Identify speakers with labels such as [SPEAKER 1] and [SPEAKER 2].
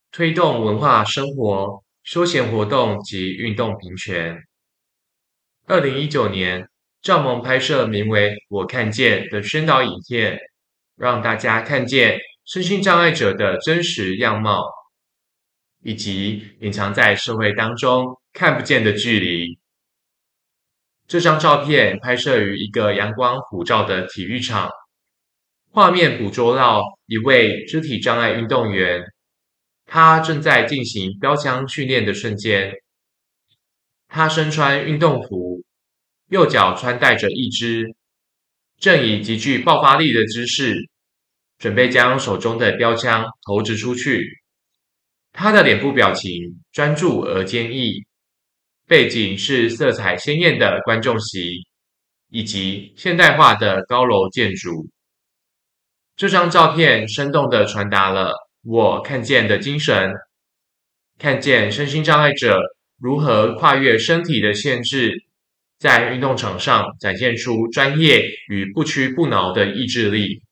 [SPEAKER 1] 推动文化生活、休闲活动及运动平权。2019年，赵萌拍摄名为《我看见》的宣导影片，让大家看见身心障碍者的真实样貌，以及隐藏在社会当中看不见的距离。这张照片拍摄于一个阳光普照的体育场，画面捕捉到一位肢体障碍运动员，他正在进行标枪训练的瞬间。他身穿运动服，右脚穿戴着义肢，正以极具爆发力的姿势，准备将手中的标枪投掷出去。他的脸部表情专注而坚毅，背景是色彩鲜艳的观众席，以及现代化的高楼建筑。这张照片生动地传达了我看见的精神，看见身心障碍者如何跨越身体的限制，在运动场上展现出专业与不屈不挠的意志力。